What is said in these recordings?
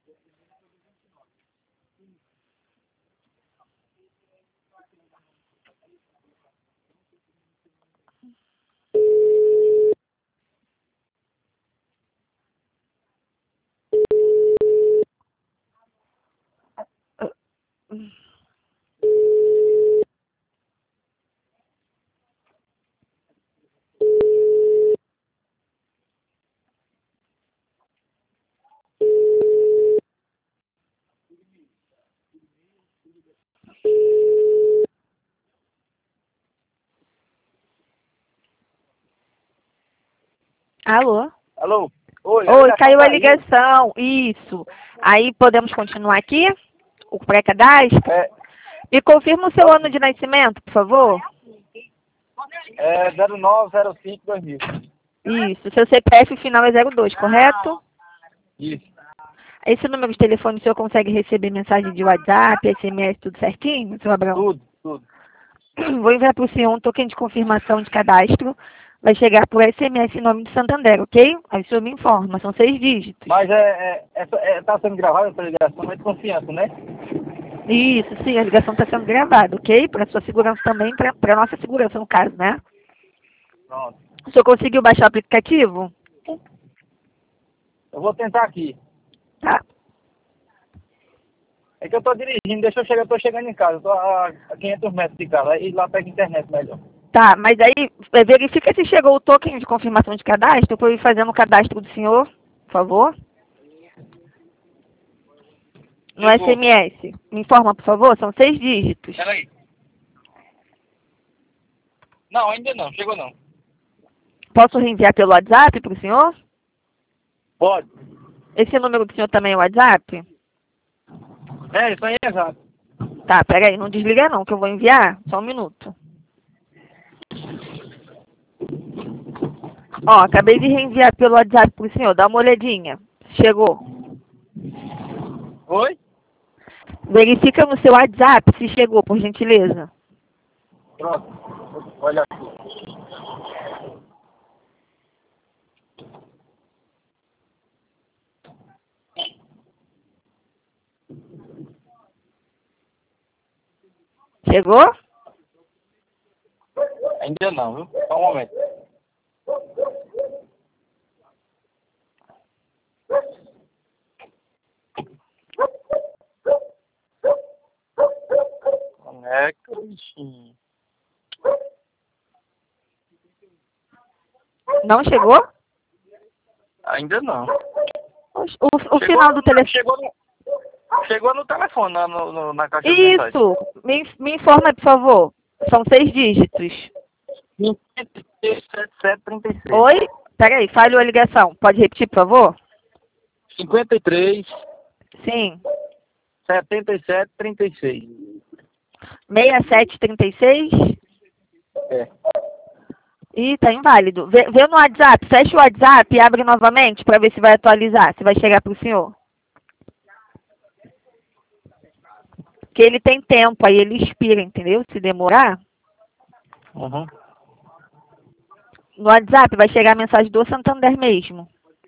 Alô? Alô? Oi, Oi, caiu a ligação. Isso. Aí podemos continuar aqui? O pré-cadastro? É, Me confirma o seu ano de nascimento, por favor. é 0905-2000. Isso. Seu CPF final é 02, correto? Isso. Esse número de telefone o senhor consegue receber mensagem de WhatsApp, SMS, tudo certinho, seu Abrão? Tudo. Vou enviar para o senhor um token de confirmação de cadastro. Vai chegar por SMS em nome de Santander, ok? Aí o senhor me informa, são 6 dígitos. Mas tá sendo gravada essa ligação, é de confiança, né? Isso, sim, a ligação está sendo gravada, ok? Para sua segurança também, para nossa segurança, no caso, né? Pronto. O senhor conseguiu baixar o aplicativo? Eu vou tentar aqui. Tá. É que eu tô dirigindo, deixa eu chegar, eu tô chegando em casa, eu tô a 500 metros de casa, aí lá pega a internet melhor. Tá, mas aí verifica se chegou o token de confirmação de cadastro para eu ir fazendo o cadastro do senhor, por favor. No Chegou. SMS. Me informa, por favor, são 6 dígitos. Peraí. Não, ainda não, chegou não. Posso reenviar pelo WhatsApp para o senhor? Pode. Esse número do senhor também é WhatsApp? É, isso aí é exato. Tá, peraí, não desliga não, que eu vou enviar. Só um minuto. Ó, acabei de reenviar pelo WhatsApp pro senhor, dá uma olhadinha. Chegou. Oi? Verifica no seu WhatsApp se chegou, por gentileza. Pronto. Olha aqui. Chegou? Ainda não, viu? Só um momento. Conecta, bichinho. Não chegou? Ainda não. O final do telefone. Chegou no telefone, na caixa de mensagem. Isso! Me informa, por favor. São 6 dígitos. 537736. Oi? Peraí, falhou a ligação. Pode repetir, por favor? 53 Sim. 77 36. 6736? É. Ih, tá inválido. Vê no WhatsApp, fecha o WhatsApp e abre novamente para ver se vai atualizar, se vai chegar pro senhor. Porque ele tem tempo, aí ele expira, entendeu? Se demorar. Uhum. No WhatsApp vai chegar a mensagem do Santander mesmo.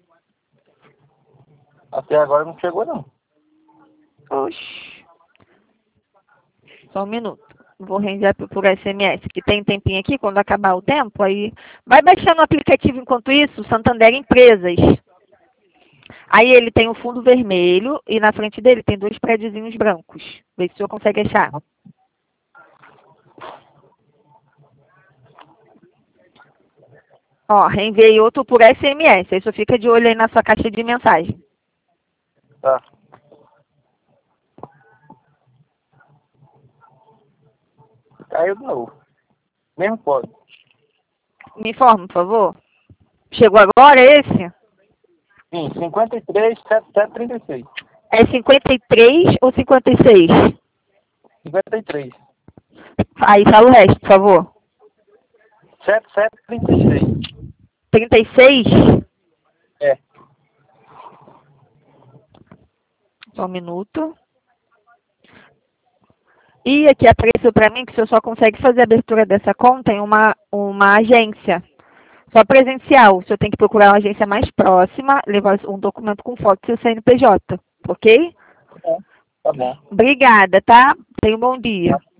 Até agora não chegou não. Oxi. Só um minuto. Vou reenviar por SMS, que tem tempinho aqui, quando acabar o tempo, aí vai baixando o aplicativo enquanto isso, Santander Empresas. Aí ele tem o fundo vermelho e na frente dele tem 2 prédiozinhos brancos. Vê se o senhor consegue achar. Ó, reenviei outro por SMS, aí só fica de olho aí na sua caixa de mensagem. Tá. Caiu de novo. Mesmo pode. Me informa, por favor. Chegou agora esse? Sim, 53 77 36. É 53 ou 56? 53. Aí fala o resto, por favor. 77 36. 36? É. Só um minuto. E aqui apareceu para mim que o senhor só consegue fazer a abertura dessa conta em uma agência. Só presencial. O senhor tem que procurar uma agência mais próxima, levar um documento com foto do seu CNPJ. ok? Tá bom. Obrigada, tá? Tenha um bom dia.